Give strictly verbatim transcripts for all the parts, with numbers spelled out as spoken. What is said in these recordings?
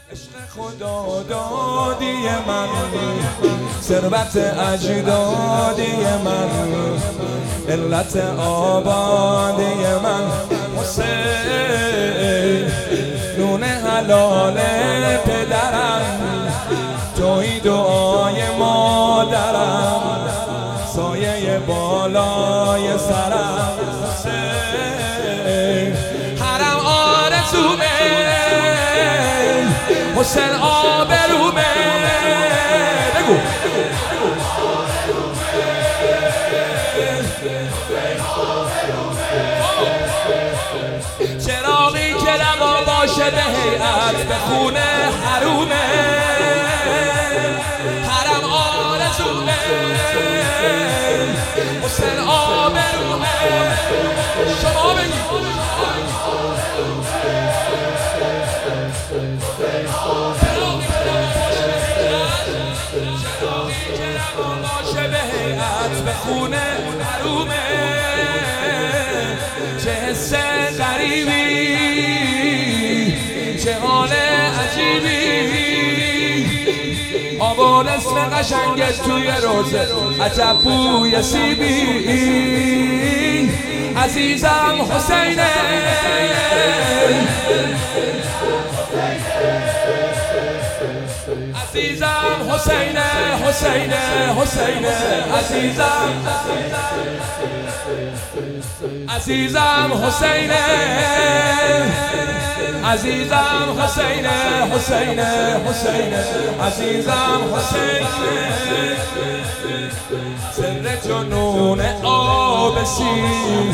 عشق خدا دادی من، ثروت اجدادی من، علت آبادی من، حسین نون حلال پدرم، توی دعای مادرم، سایه بالای سرم، حسین حرم آرزومه، حسین آبرومه، بگو چراغی که روا باشه به هیئت به خونه حرومه، حرم آرزومه، حسین آبرومه، شما بگید به هیئت به خونه حرومه، چه حس غریبی، چه حال عجیبی، آبان اسم قشنگت توی روزه، عجب بوی سیبی، عزیزم حسینه، عزیزم حسینه، حسینه، حسینه، عزیزم، عزیزم حسینه، عزیزم حسینه، حسینه، حسینه، عزیزم حسینه، سر جنون آبسین،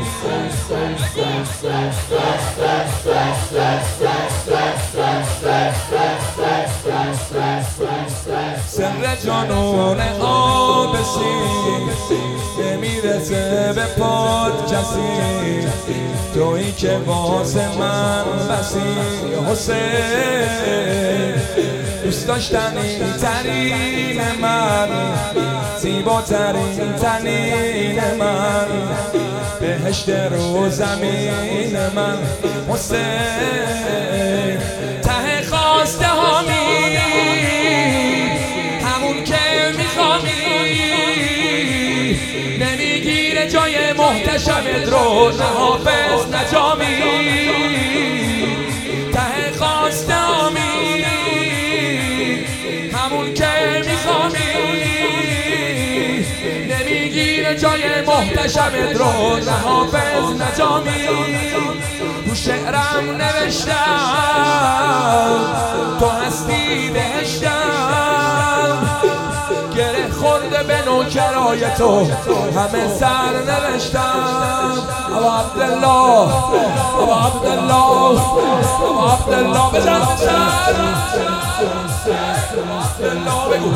سر جنون آبسین، نمیرسه به پاد کسی، تویی که واسه من بسی، حسین دوست داشتنی ترین من، زیباترین تنین من، بهشت رو زمین من، حسین ته خواسته هامی، همون که میخوامی، نمیگیره جای محتشمت رو، نه حافظ نه جامی، ته خواسته هامی، همون که میخوامی، نمیگیره جای محتشمت رو، نه حافظ نه جامی، تو شعرم نوشتم تو هستی بهشتم، گره خورده به نوکرای تو همه سر نوشتم، ابا عبدالله، ابا عبدالله، ابا عبدالله، بزن سر عبدالله بگو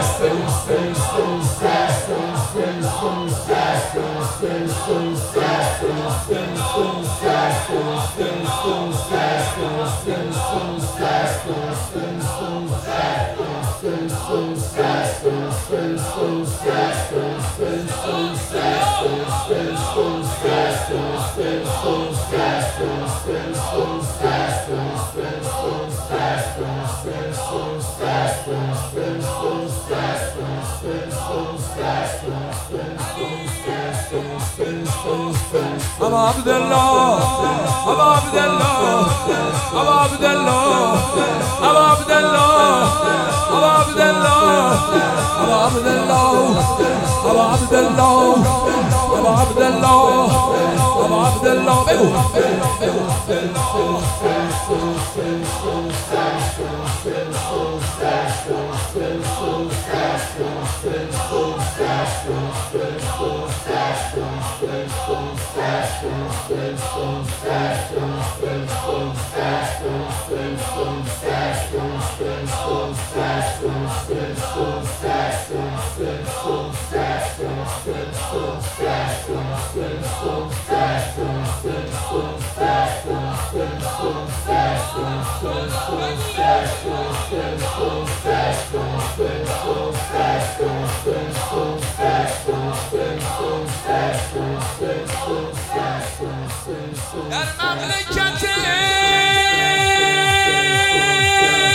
ابا عبدالله، ابا عبدالله، ابا عبدالله، ابا عبدالله، ابا عبدالله، ابا عبدالله، ابا عبدالله، ابا عبدالله، ابا عبدالله، بگو در مملکت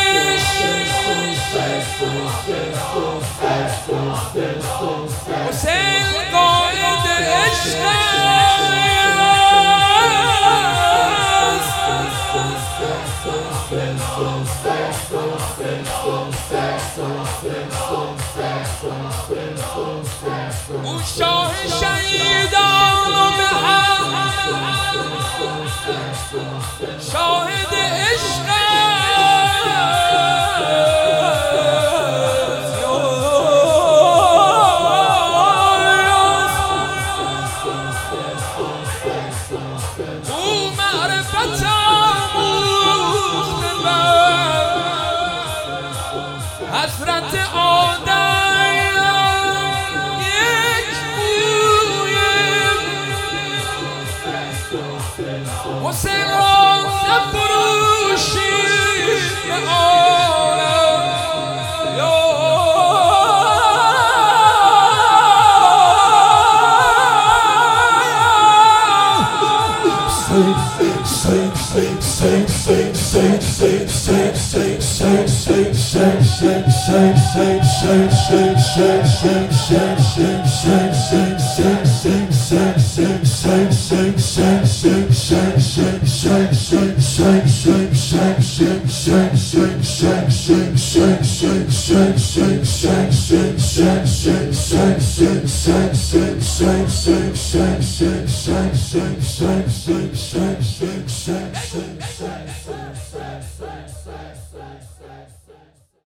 او شاه شهیدان شاهد عشق او معرفت آموخته بر حضرت آدم یک بوی حسین را نفروشی به عالم Shine, shine, shine, shine, shine, shine, shine, shine, shine, shine, shine.